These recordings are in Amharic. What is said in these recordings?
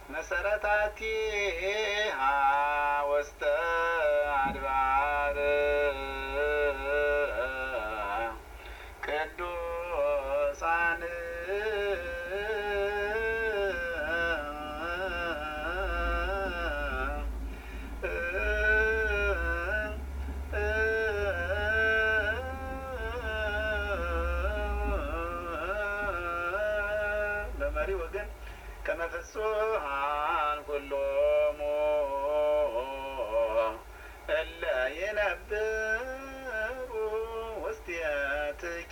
መሰረታቲሃ ውስተ አድባር ቅዱሳን በመሪ ወገን ከመፍጹሃን ኩሎሙ እለ የነብሩ ውስቴትኪ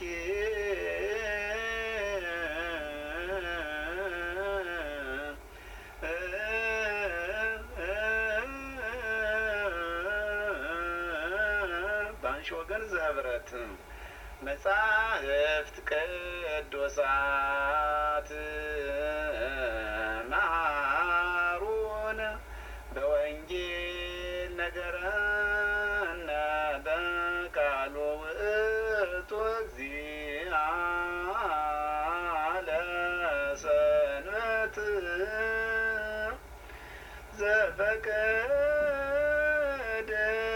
በአንቺ ወገን ዘህብረት መጻሕፍት ቅዱሳት መሃሩን በወንጌል ነገረነ በቃሉ ውእቱ እግዚአ ለሰንበት ዘፈቀደ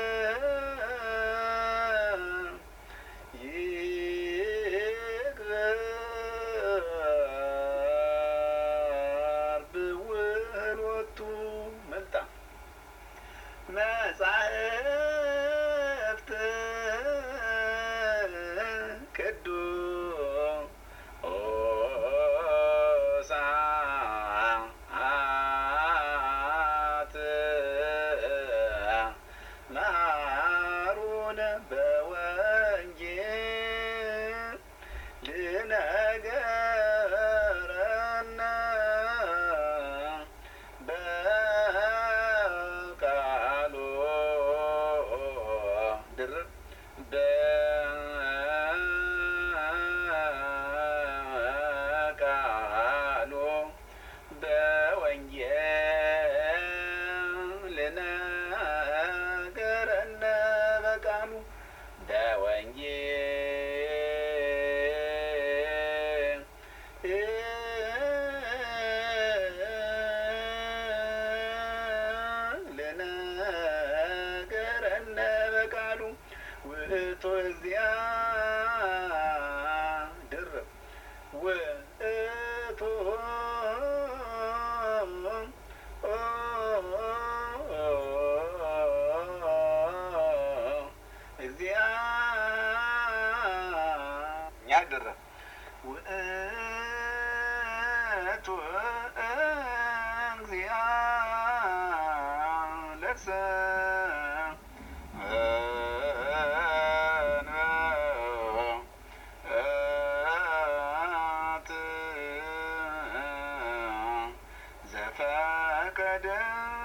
መጻሕፍት ቅዱሳት መሃሩን በወንጌል ልነገረነ በቃሉ በወንጌል ልነገረነ በቃሉ በወንጌል ልነገረነ በቃሉ ውእቱ እግዚአ ድርብ ውእቱ እግዚአ ያድርብ ውእቱ እግዚአ ዘፈቀደ